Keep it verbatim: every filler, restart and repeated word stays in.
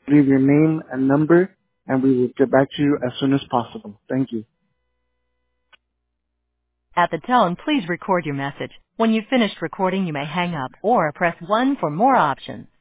Leave your name and number, and we will get back to you as soon as possible. Thank you. At the tone, please record your message. When you've finished recording, you may hang up or press one for more options.